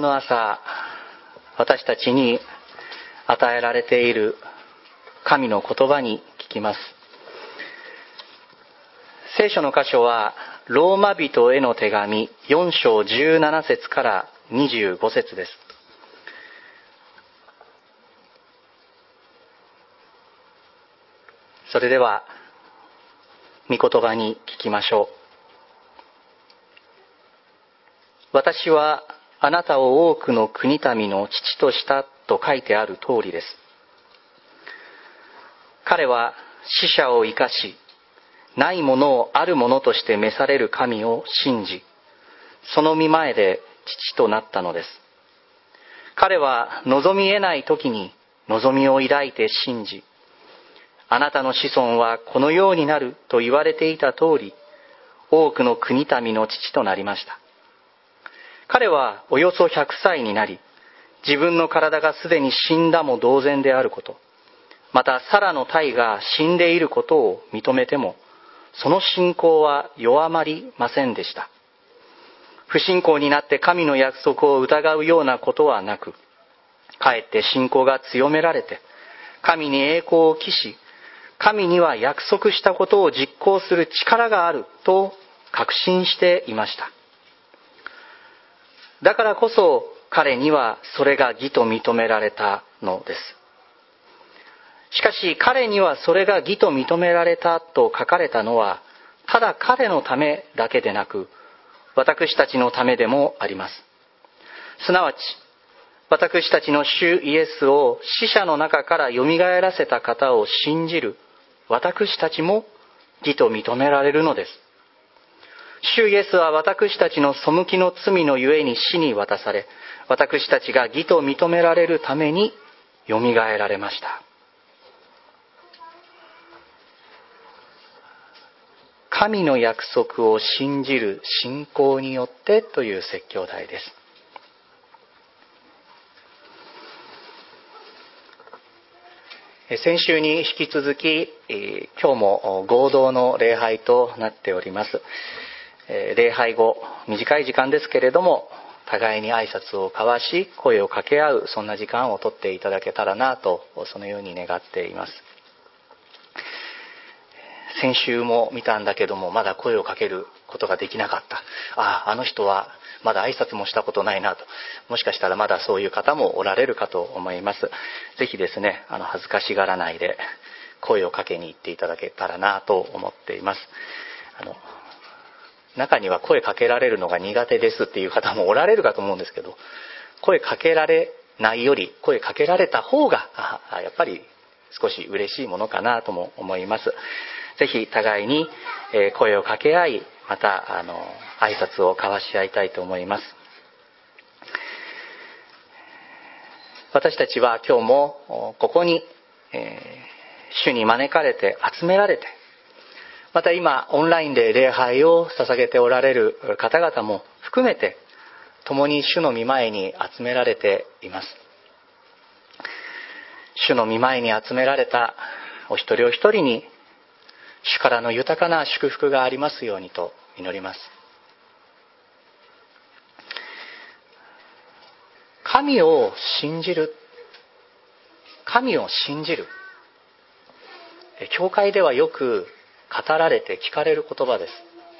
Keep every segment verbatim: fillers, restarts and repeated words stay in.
の朝、私たちに与えられている神の言葉に聞きます。聖書の箇所はローマ人への手紙よん章じゅうなな節からにじゅうご節です。それでは御言葉に聞きましょう。私はあなたを多くの国民の父としたと書いてある通りです。彼は死者を生かし、ないものをあるものとして召される神を信じ、その御前で父となったのです。彼は望み得ない時に望みを抱いて信じ、あなたの子孫はこのようになると言われていた通り、多くの国民の父となりました。彼はおよそひゃくさいになり、自分の体がすでに死んだも同然であること、またサラの体が死んでいることを認めても、その信仰は弱まりませんでした。不信仰になって神の約束を疑うようなことはなく、かえって信仰が強められて、神に栄光を期し、神には約束したことを実行する力があると確信していました。だからこそ彼にはそれが義と認められたのです。しかし彼にはそれが義と認められたと書かれたのは、ただ彼のためだけでなく、私たちのためでもあります。すなわち、私たちの主イエスを死者の中からよみがえらせた方を信じる私たちも義と認められるのです。主イエスは私たちの背きの罪のゆえに死に渡され、私たちが義と認められるためによみがえられました。神の約束を信じる信仰によってという説教題です。先週に引き続き、今日も合同の礼拝となっております。礼拝後、短い時間ですけれども、互いに挨拶を交わし、声を掛け合う、そんな時間をとっていただけたらなと、そのように願っています。先週も見たんだけども、まだ声をかけることができなかった。ああ、あの人はまだ挨拶もしたことないなと。もしかしたらまだそういう方もおられるかと思います。ぜひですね、あの恥ずかしがらないで声をかけに行っていただけたらなと思っています。あの中には声かけられるのが苦手ですっていう方もおられるかと思うんですけど、声かけられないより声かけられた方がやっぱり少し嬉しいものかなとも思います。ぜひ互いに声を掛け合い、またあの挨拶を交わし合いたいと思います。私たちは今日もここに、えー、主に招かれて集められて、また今オンラインで礼拝を捧げておられる方々も含めて、共に主の御前に集められています。主の御前に集められたお一人お一人に、主からの豊かな祝福がありますようにと祈ります。神を信じる、神を信じる、教会ではよく語られて聞かれる言葉です。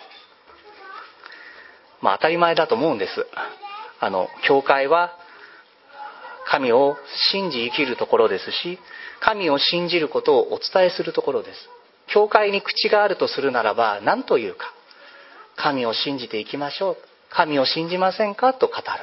まあ当たり前だと思うんです。あの教会は神を信じ生きるところですし、神を信じることをお伝えするところです。教会に口があるとするならば何というか、神を信じていきましょう、神を信じませんかと語る。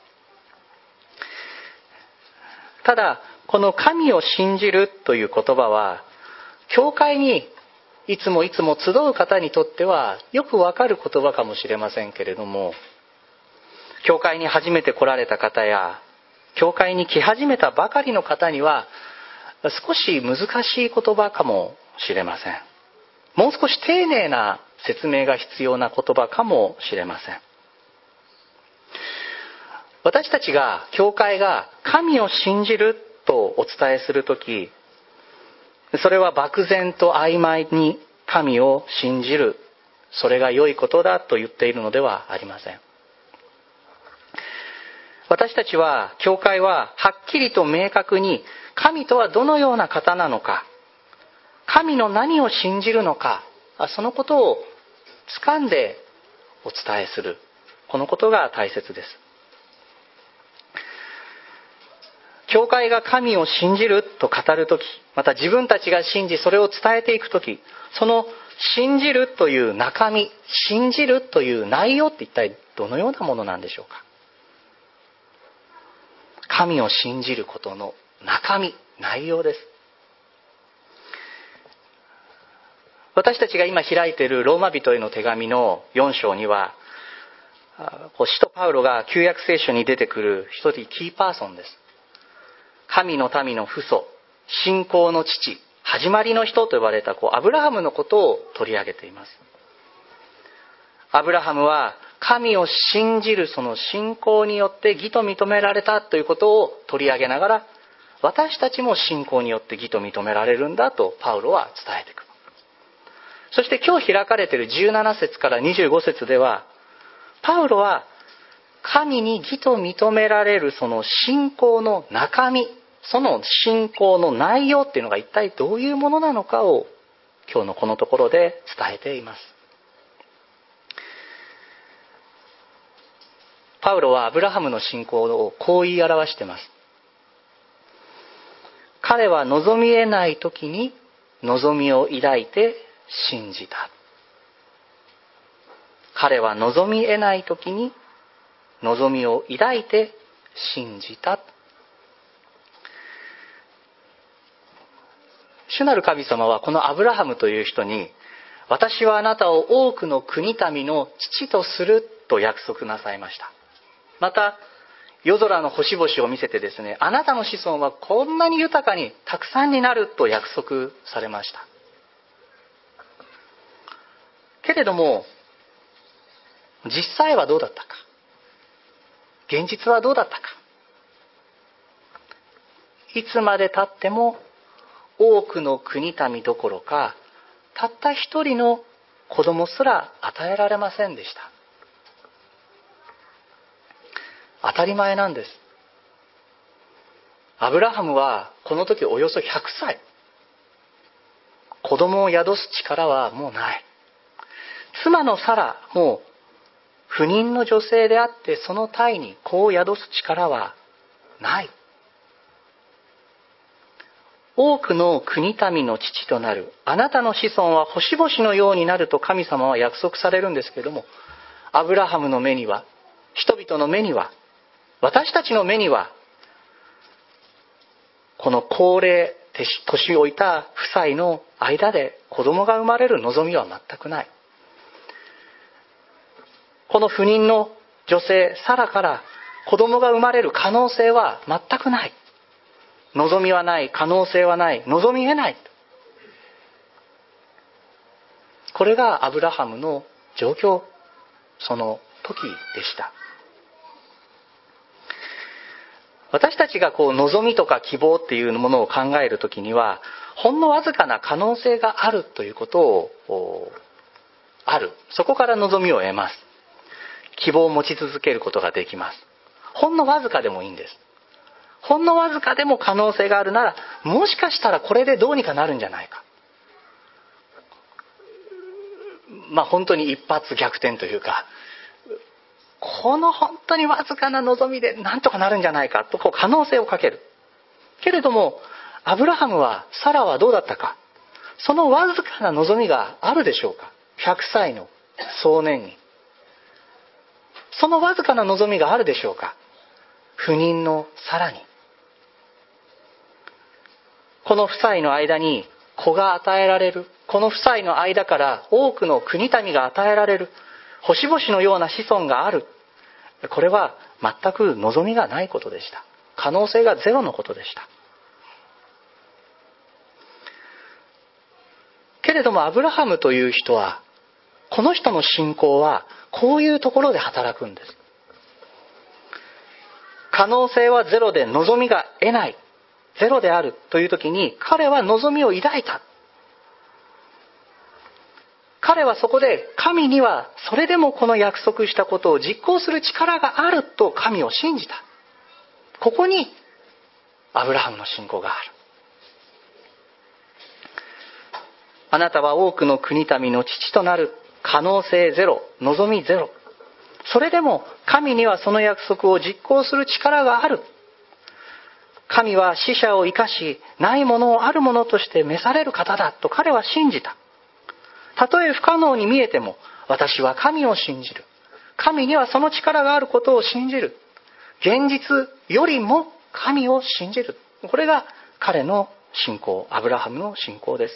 ただこの神を信じるという言葉は、教会にいつもいつも集う方にとってはよくわかる言葉かもしれませんけれども、教会に初めて来られた方や教会に来始めたばかりの方には少し難しい言葉かもしれません。もう少し丁寧な説明が必要な言葉かもしれません。私たちが、教会が神を信じるとお伝えするとき、それは漠然と曖昧に神を信じる、それが良いことだと言っているのではありません。 私たちは、教会ははっきりと明確に神とはどのような方なのか、神の何を信じるのか、そのことを掴んでお伝えする。このことが大切です。教会が神を信じると語るとき、また自分たちが信じそれを伝えていくとき、その信じるという中身、信じるという内容って一体どのようなものなんでしょうか。神を信じることの中身、内容です。私たちが今開いているローマ人への手紙のよん章には、使徒パウロが旧約聖書に出てくる一人キーパーソンです。神の民の父祖、信仰の父、始まりの人と呼ばれたこうアブラハムのことを取り上げています。アブラハムは神を信じるその信仰によって義と認められたということを取り上げながら、私たちも信仰によって義と認められるんだとパウロは伝えていく。そして今日開かれているじゅうなな節からにじゅうご節では、パウロは神に義と認められるその信仰の中身、その信仰の内容っていうのが一体どういうものなのかを今日のこのところで伝えています。パウロはアブラハムの信仰をこう言い表しています。彼は望み得ない時に望みを抱いて信じた。彼は望み得ない時に望みを抱いて信じた。主なる神様はこのアブラハムという人に、私はあなたを多くの国民の父とすると約束なさいました。また夜空の星々を見せてですね、あなたの子孫はこんなに豊かにたくさんになると約束されました。けれども実際はどうだったか、現実はどうだったか。いつまで経っても多くの国民どころか、たった一人の子供すら与えられませんでした。当たり前なんです。アブラハムはこの時およそひゃくさい。子供を宿す力はもうない。妻のサラも不妊の女性であって、その胎に子を宿す力はない。多くの国民の父となるあなたの子孫は星々のようになると神様は約束されるんですけれども、アブラハムの目には、人々の目には、私たちの目には、この高齢年老いた夫妻の間で子供が生まれる望みは全くない。この不妊の女性サラから子供が生まれる可能性は全くない。望みはない、可能性はない、望み得ない。これがアブラハムの状況、その時でした。私たちがこう望みとか希望っていうものを考えるときには、ほんのわずかな可能性があるということをある。そこから望みを得ます。希望を持ち続けることができます。ほんのわずかでもいいんです。ほんのわずかでも可能性があるなら、もしかしたらこれでどうにかなるんじゃないか。まあ本当に一発逆転というか、この本当にわずかな望みでなんとかなるんじゃないかとこう可能性をかける。けれどもアブラハムは、サラはどうだったか。そのわずかな望みがあるでしょうか。ひゃくさいの壮年にそのわずかな望みがあるでしょうか。不妊のサラに。この夫妻の間に子が与えられる。この夫妻の間から多くの国民が与えられる。星々のような子孫がある。これは全く望みがないことでした。可能性がゼロのことでした。けれどもアブラハムという人は、この人の信仰はこういうところで働くんです。可能性はゼロで望みが得ない、ゼロであるという時に、彼は望みを抱いた。彼はそこで神にはそれでもこの約束したことを実行する力があると神を信じた。 ここにアブラハムの信仰がある。あなたは多くの国民の父となる。可能性ゼロ、望みゼロ。それでも神にはその約束を実行する力がある。神は死者を生かし、ないものをあるものとして召される方だと彼は信じた。たとえ不可能に見えても、私は神を信じる。神にはその力があることを信じる。現実よりも神を信じる。これが彼の信仰、アブラハムの信仰です。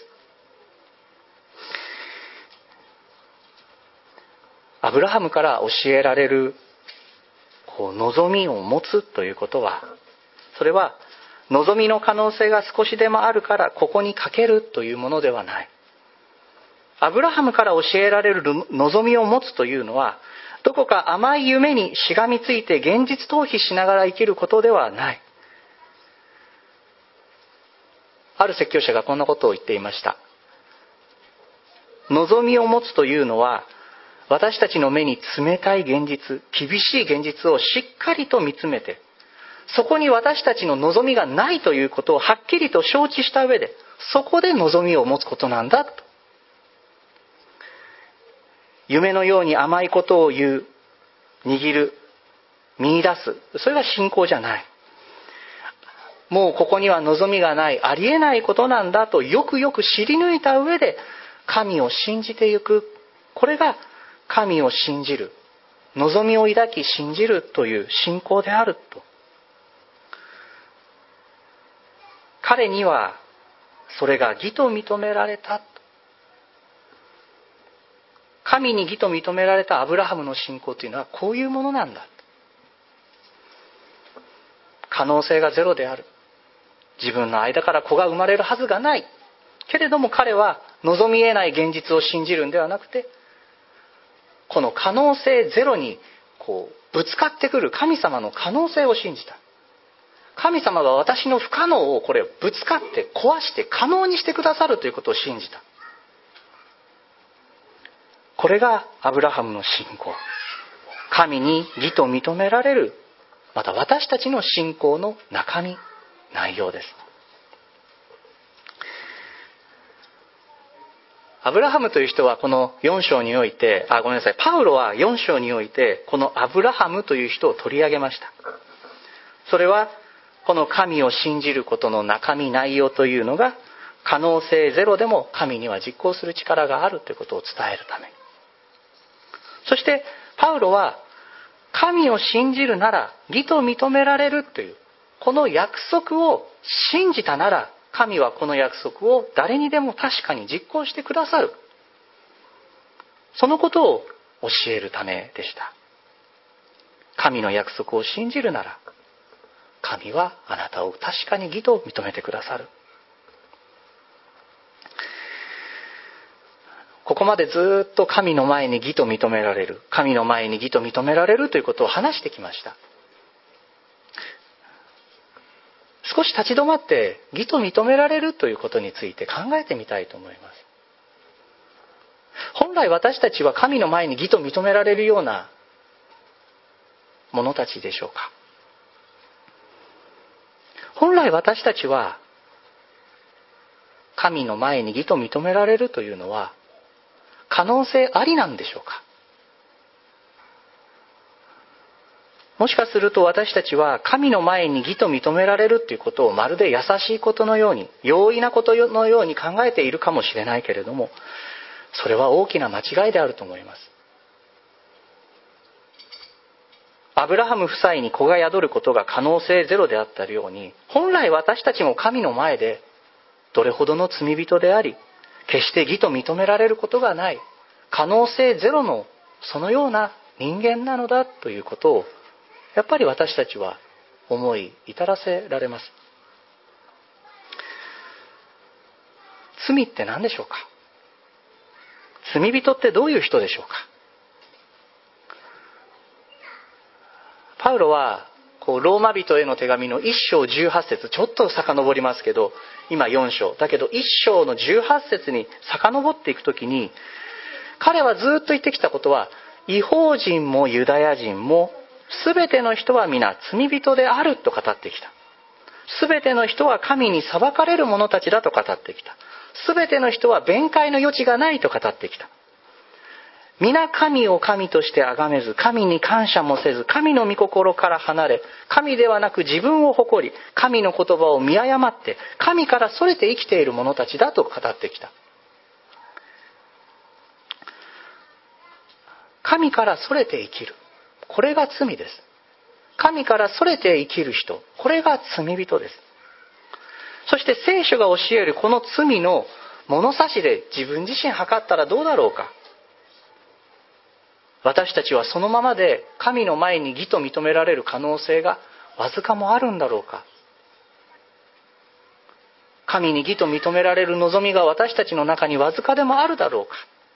アブラハムから教えられるこう望みを持つということは、それは望みの可能性が少しでもあるからここにかけるというものではない。アブラハムから教えられる望みを持つというのは、どこか甘い夢にしがみついて現実逃避しながら生きることではない。ある説教者がこんなことを言っていました。望みを持つというのは、私たちの目に冷たい現実、厳しい現実をしっかりと見つめて、そこに私たちの望みがないということをはっきりと承知した上で、そこで望みを持つことなんだと。夢のように甘いことを言う、握る、見出す、それが信仰じゃない。もうここには望みがない、ありえないことなんだとよくよく知り抜いた上で神を信じていく。これが神を信じる、望みを抱き信じるという信仰であると。彼にはそれが義と認められた。神に義と認められたアブラハムの信仰というのはこういうものなんだ。可能性がゼロである。自分の間から子が生まれるはずがない。けれども彼は望み得ない現実を信じるんではなくて、この可能性ゼロにこうぶつかってくる神様の可能性を信じた。神様が私の不可能をこれぶつかって壊して可能にしてくださるということを信じた。これがアブラハムの信仰。神に義と認められる、また私たちの信仰の中身、内容です。アブラハムという人はこのよん章において、あ、ごめんなさい、パウロはよん章においてこのアブラハムという人を取り上げました。それはこの神を信じることの中身、内容というのが可能性ゼロでも神には実行する力があるということを伝えるために。そしてパウロは神を信じるなら義と認められるというこの約束を信じたなら、神はこの約束を誰にでも確かに実行してくださる。そのことを教えるためでした。神の約束を信じるなら、神はあなたを確かに義と認めてくださる。ここまでずっと神の前に義と認められる、神の前に義と認められるということを話してきました。少し立ち止まって義と認められるということについて考えてみたいと思います。本来私たちは神の前に義と認められるような者たちでしょうか。本来私たちは神の前に義と認められるというのは可能性ありなんでしょうか。もしかすると私たちは神の前に義と認められるということをまるで優しいことのように、容易なことのように考えているかもしれないけれども、それは大きな間違いであると思います。アブラハム夫妻に子が宿ることが可能性ゼロであったように、本来私たちも神の前でどれほどの罪人であり、決して義と認められることがない、可能性ゼロのそのような人間なのだということを、やっぱり私たちは思い至らせられます。罪って何でしょうか。罪人ってどういう人でしょうか。パウロはこうローマ人への手紙のいっ章じゅうはち節、ちょっと遡りますけど、今よん章だけどいっ章のじゅうはち節に遡っていくときに、彼はずっと言ってきたことは、異邦人もユダヤ人もすべての人は皆罪人であると語ってきた。すべての人は神に裁かれる者たちだと語ってきた。すべての人は弁解の余地がないと語ってきた。皆神を神として崇めず、神に感謝もせず、神の御心から離れ、神ではなく自分を誇り、神の言葉を見誤って、神からそれて生きている者たちだと語ってきた。神からそれて生きる。これが罪です。神からそれて生きる人、これが罪人です。そして聖書が教えるこの罪の物差しで自分自身測ったらどうだろうか。私たちはそのままで神の前に義と認められる可能性がわずかもあるんだろうか。神に義と認められる望みが私たちの中にわずかでもあるだろうか。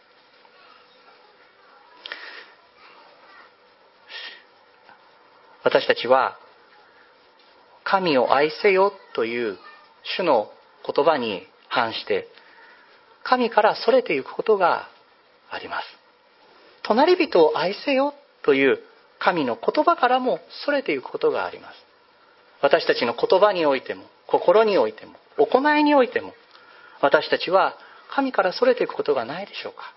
私たちは神を愛せよという主の言葉に反して神からそれていくことがあります。隣人を愛せよという神の言葉からもそれていくことがあります。私たちの言葉においても心においても行いにおいても私たちは神からそれていくことがないでしょうか。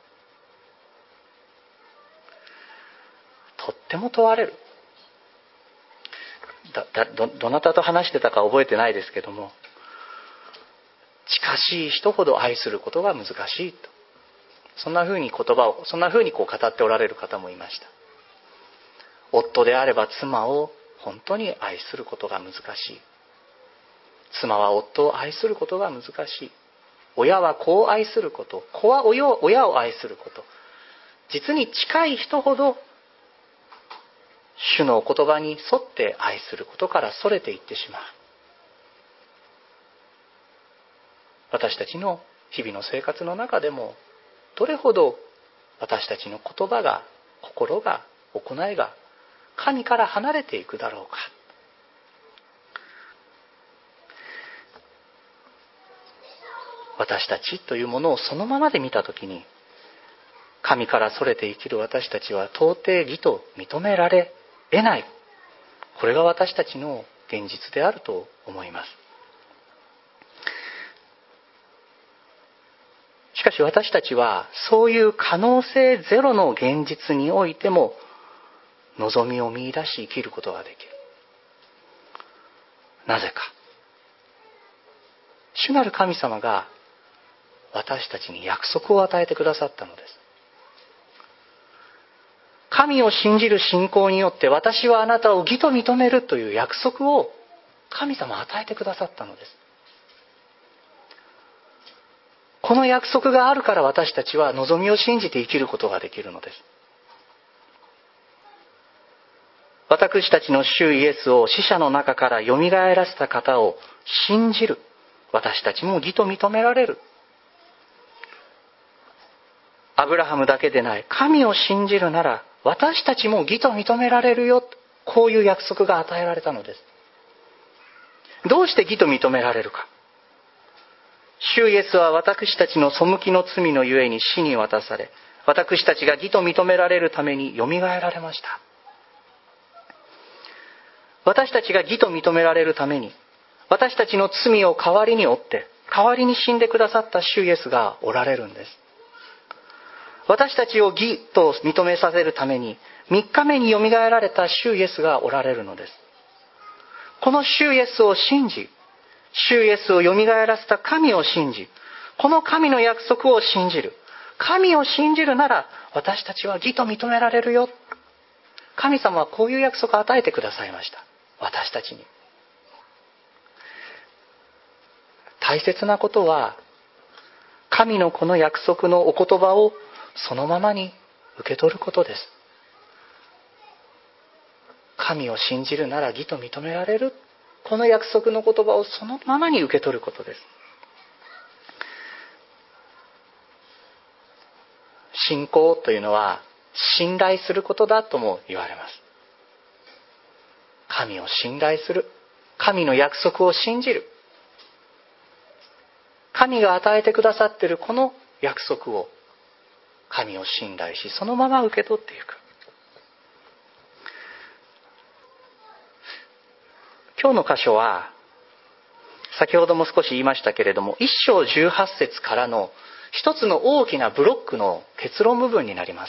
とっても問われる。だだ ど, どなたと話してたか覚えてないですけども、近しい人ほど愛することが難しいと、そんなふうに言葉をそんなふうにこう語っておられる方もいました。夫であれば妻を本当に愛することが難しい。妻は夫を愛することが難しい。親は子を愛すること、子は親を、親を愛すること、実に近い人ほど主のお言葉に沿って愛することからそれていってしまう。私たちの日々の生活の中でもどれほど私たちの言葉が、心が、行いが神から離れていくだろうか。私たちというものをそのままで見たときに、神からそれて生きる私たちは到底義と認められ得ない。これが私たちの現実であると思います。しかし私たちはそういう可能性ゼロの現実においても望みを見出し生きることができる。なぜか。主なる神様が私たちに約束を与えてくださったのです。神を信じる信仰によって私はあなたを義と認めるという約束を神様は与えてくださったのです。この約束があるから私たちは望みを信じて生きることができるのです。私たちの主イエスを死者の中からよみがえらせた方を信じる私たちも義と認められる。アブラハムだけでない、神を信じるなら私たちも義と認められるよ。こういう約束が与えられたのです。どうして義と認められるか。主イエスは私たちの背きの罪のゆえに死に渡され、私たちが義と認められるためによみがえられました。私たちが義と認められるために、私たちの罪を代わりに負って、代わりに死んでくださった主イエスがおられるんです。私たちを義と認めさせるために、みっかめによみがえられた主イエスがおられるのです。この主イエスを信じ、主イエスをよみがえらせた神を信じ、この神の約束を信じる。神を信じるなら私たちは義と認められるよ。神様はこういう約束を与えてくださいました。私たちに。大切なことは、神のこの約束のお言葉をそのままに受け取ることです。神を信じるなら義と認められる。この約束の言葉をそのままに受け取ることです。信仰というのは信頼することだとも言われます。神を信頼する。神の約束を信じる。神が与えてくださっているこの約束を神を信頼し、そのまま受け取っていく。 今日の箇所は先ほども少し言いましたけれども、一章十八節からの一つの大きなブロックの結論部分になります。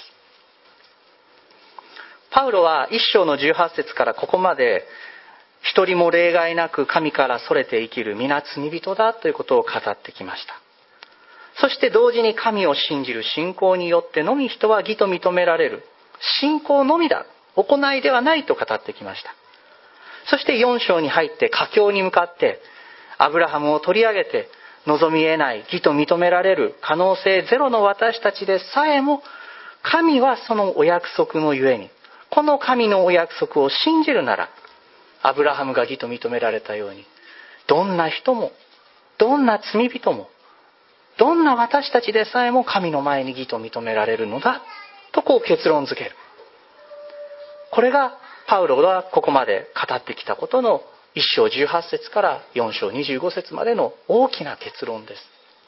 パウロは一章の十八節からここまで、一人も例外なく神からそれて生きる皆罪人だということを語ってきました。そして同時に神を信じる信仰によってのみ人は義と認められる。信仰のみだ。行いではないと語ってきました。そしてよん章に入って佳境に向かってアブラハムを取り上げて、望み得ない義と認められる可能性ゼロの私たちでさえも、神はそのお約束のゆえに、この神のお約束を信じるなら、アブラハムが義と認められたように、どんな人も、どんな罪人も、どんな私たちでさえも神の前に義と認められるのだとこう結論付ける。これがパウロがここまで語ってきたことの一章十八節から四章二十五節までの大きな結論です。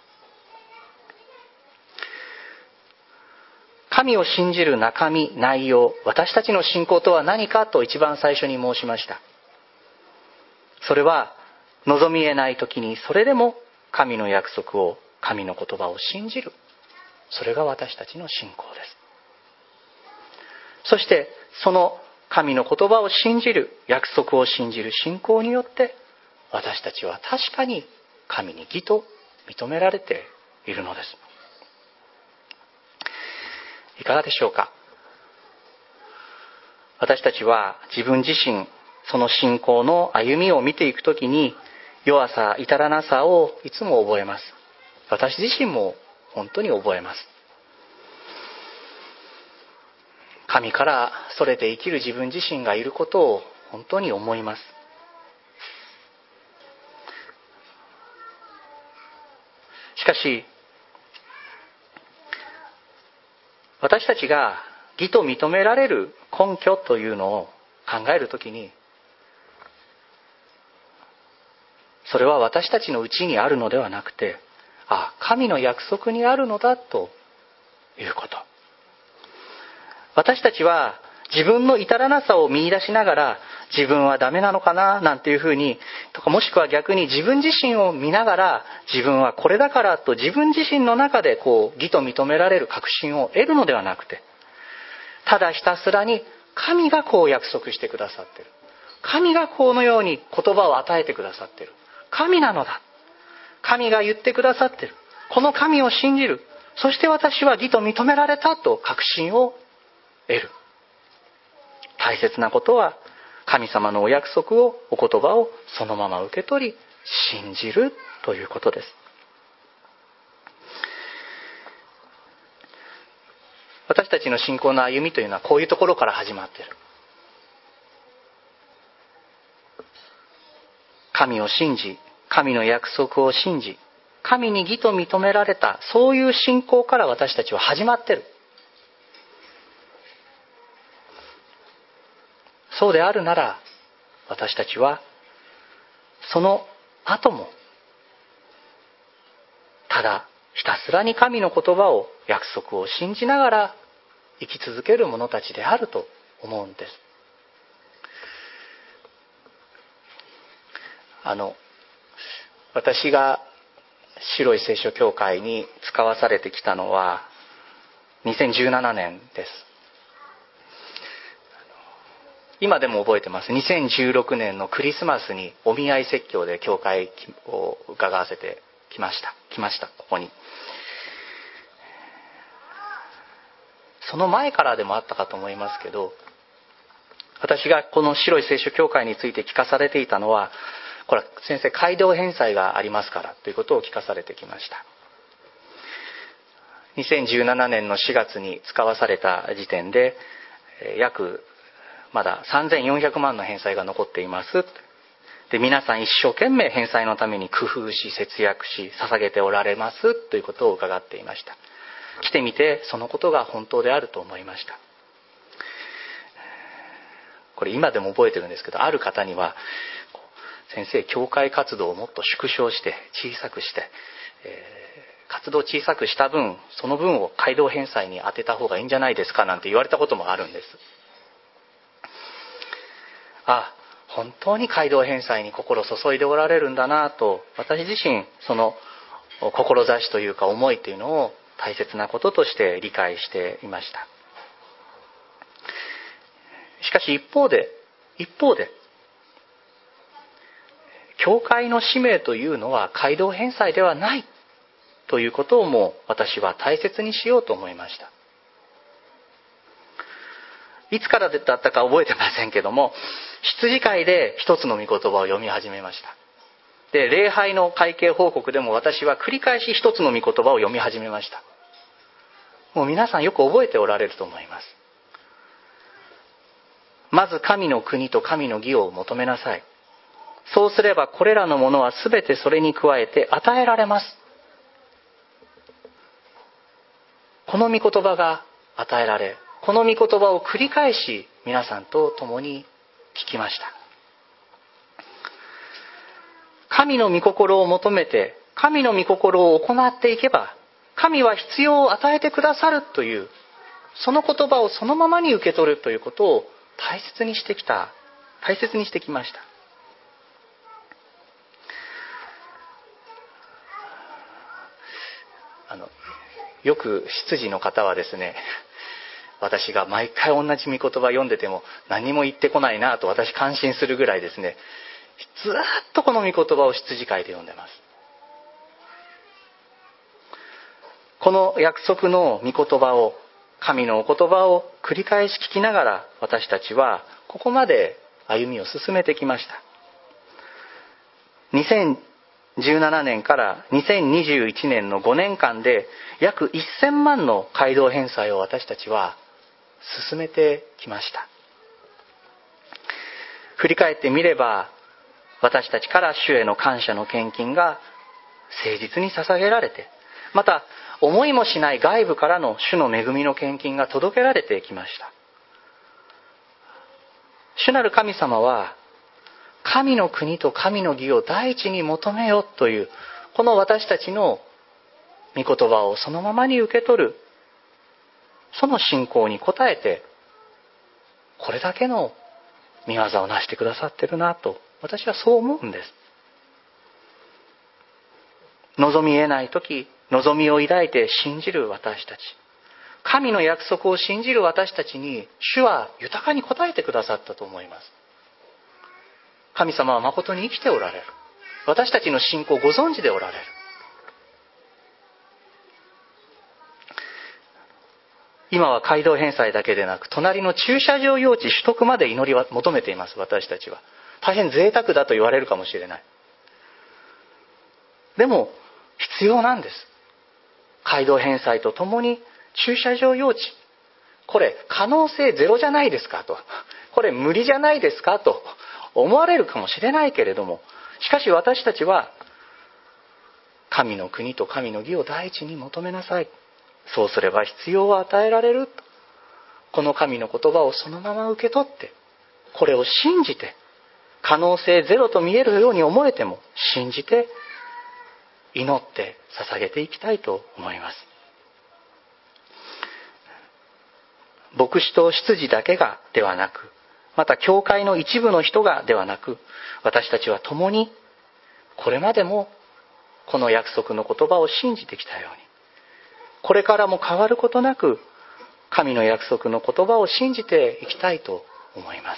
神を信じる中身、内容、私たちの信仰とは何かと一番最初に申しました。それは望み得ない時にそれでも神の約束を、神の言葉を信じる。それが私たちの信仰です。そしてその神の言葉を信じる、約束を信じる信仰によって、私たちは確かに神に義と認められているのです。いかがでしょうか。私たちは自分自身、その信仰の歩みを見ていくときに、弱さ、至らなさをいつも覚えます。私自身も本当に覚えます。神からそれて生きる自分自身がいることを本当に思います。しかし、私たちが義と認められる根拠というのを考えるときに、それは私たちのうちにあるのではなくて、あ、神の約束にあるのだということ。私たちは自分の至らなさを見出しながら、自分はダメなのかななんていうふうにとか、もしくは逆に自分自身を見ながら、自分はこれだからと自分自身の中でこう義と認められる確信を得るのではなくて、ただひたすらに神がこう約束してくださっている、神がこのように言葉を与えてくださっている、神なのだ、神が言ってくださっている、この神を信じる、そして私は義と認められたと確信を得る。大切なことは神様のお約束を、お言葉をそのまま受け取り信じるということです。私たちの信仰の歩みというのはこういうところから始まっている。神を信じ、神の約束を信じ、神に義と認められた、そういう信仰から私たちは始まっている。そうであるなら、私たちはその後もただひたすらに神の言葉を、約束を信じながら生き続ける者たちであると思うんです。あの私が白い聖書教会に使わされてきたのはにせんじゅうななねんです。今でも覚えてます。にせんじゅうろくねんのクリスマスにお見合い説教で教会を伺わせてきました来ましたここに。その前からでもあったかと思いますけど、私がこの白い聖書教会について聞かされていたのは、これ先生街道返済がありますからということを聞かされてきました。にせんじゅうななねんのしがつに使わされた時点で約まださんぜんよんひゃくまんの返済が残っています。で、皆さん一生懸命返済のために工夫し節約し捧げておられますということを伺っていました。来てみてそのことが本当であると思いました。これ今でも覚えてるんですけど、ある方には先生、教会活動をもっと縮小して小さくして、えー、活動を小さくした分、その分を街道返済に充てた方がいいんじゃないですかなんて言われたこともあるんです。あ、 本当に街道返済に心を注いでおられるんだなと、私自身その志というか思いというのを大切なこととして理解していました。しかし一方で一方で教会の使命というのは街道返済ではないということをも私は大切にしようと思いました。いつからだったか覚えてませんけども、羊飼いで一つの御言葉を読み始めました。で、礼拝の会計報告でも私は繰り返し一つの御言葉を読み始めました。もう皆さんよく覚えておられると思います。まず神の国と神の義を求めなさい。そうすればこれらのものはすべてそれに加えて与えられます。この御言葉が与えられ、この御言葉を繰り返し皆さんと共に聞きました。神の御心を求めて、神の御心を行っていけば、神は必要を与えてくださるという、その言葉をそのままに受け取るということを大切にしてきた、大切にしてきました。あの、よく執事の方はですね、私が毎回同じ御言葉読んでても何も言ってこないなと私感心するぐらいですね、ずっとこの御言葉を羊飼いで読んでます。この約束の御言葉を、神のお言葉を繰り返し聞きながら私たちはここまで歩みを進めてきました。にせんじゅうななねんからにせんにじゅういちねんのごねんかんで約せんまんの街道返済を私たちは進めてきました。振り返ってみれば、私たちから主への感謝の献金が誠実に捧げられて、また思いもしない外部からの主の恵みの献金が届けられてきました。主なる神様は、神の国と神の義を第一に求めよという、この私たちの御言葉をそのままに受け取る、その信仰に応えて、これだけの御業をなしてくださってるなと、私はそう思うんです。望み得ないとき、望みを抱いて信じる私たち、神の約束を信じる私たちに、主は豊かに応えてくださったと思います。神様は誠に生きておられる。私たちの信仰をご存知でおられる。今は街道返済だけでなく、隣の駐車場用地取得まで祈りは求めています。私たちは大変贅沢だと言われるかもしれない。でも必要なんです。街道返済とともに駐車場用地、これ可能性ゼロじゃないですかと、これ無理じゃないですかと思われるかもしれないけれども、しかし私たちは神の国と神の義を第一に求めなさい。そうすれば必要は与えられる。この神の言葉をそのまま受け取って、これを信じて、可能性ゼロと見えるように思えても信じて祈って捧げていきたいと思います。牧師と執事だけがではなく、また教会の一部の人がではなく、私たちは共にこれまでもこの約束の言葉を信じてきたように、これからも変わることなく神の約束の言葉を信じていきたいと思います。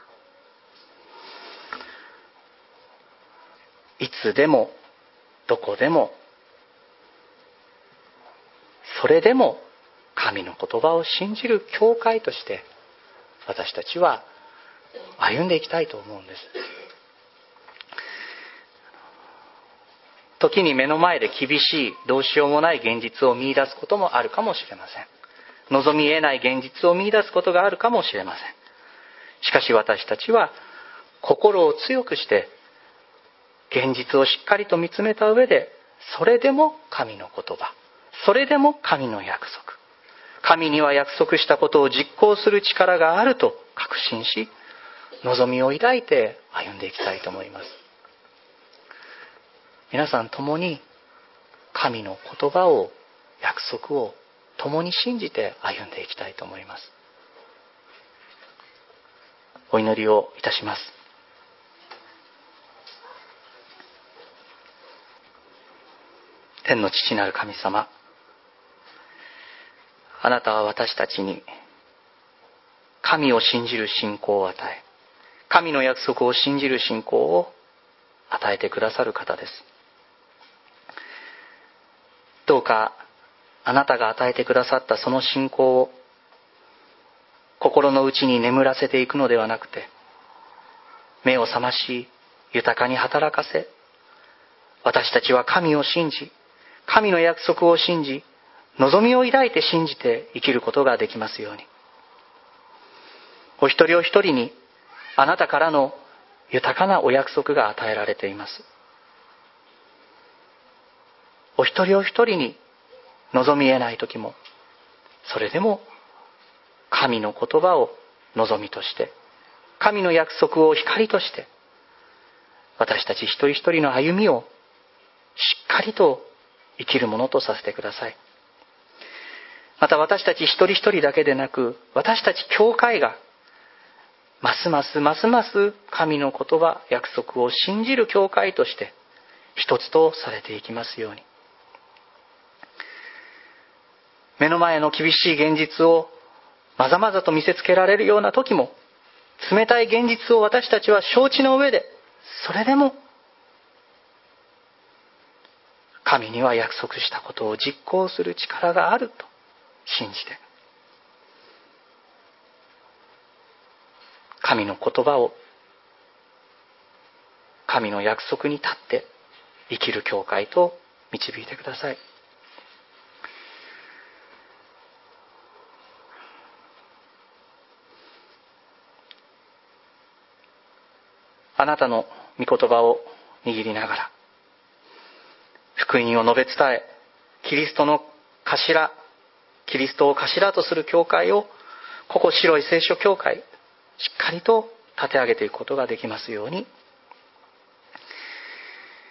いつでもどこでも、それでも神の言葉を信じる教会として私たちは歩んでいきたいと思うんです。時に目の前で厳しい、どうしようもない現実を見出すこともあるかもしれません。望み得ない現実を見出すことがあるかもしれません。しかし私たちは心を強くして現実をしっかりと見つめた上で、それでも神の言葉、それでも神の約束、神には約束したことを実行する力があると確信し、望みを抱いて歩んでいきたいと思います。皆さん共に神の言葉を、約束を共に信じて歩んでいきたいと思います。お祈りをいたします。 天の父なる神様、あなたは私たちに神を信じる信仰を与え、神の約束を信じる信仰を与えてくださる方です。どうかあなたが与えてくださったその信仰を心の内に眠らせていくのではなくて、目を覚まし豊かに働かせ、私たちは神を信じ、神の約束を信じ、望みを抱いて信じて生きることができますように。お一人お一人にあなたからの豊かなお約束が与えられています。お一人お一人に望み得ない時も、それでも神の言葉を望みとして、神の約束を光として、私たち一人一人の歩みをしっかりと生きるものとさせてください。また私たち一人一人だけでなく、私たち教会がますますますます神の言葉、約束を信じる教会として一つとされていきますように。目の前の厳しい現実をまざまざと見せつけられるような時も、冷たい現実を私たちは承知の上で、それでも神には約束したことを実行する力があると信じて、神の言葉を、神の約束に立って生きる教会と導いてください。あなたの御言葉を握りながら、福音を述べ伝え、キリストの頭、キリストを頭とする教会を、ここ白い聖書教会、しっかりと立て上げていくことができますように、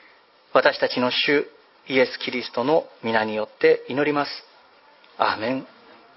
私たちの主イエス・キリストの皆によって祈ります。アーメン。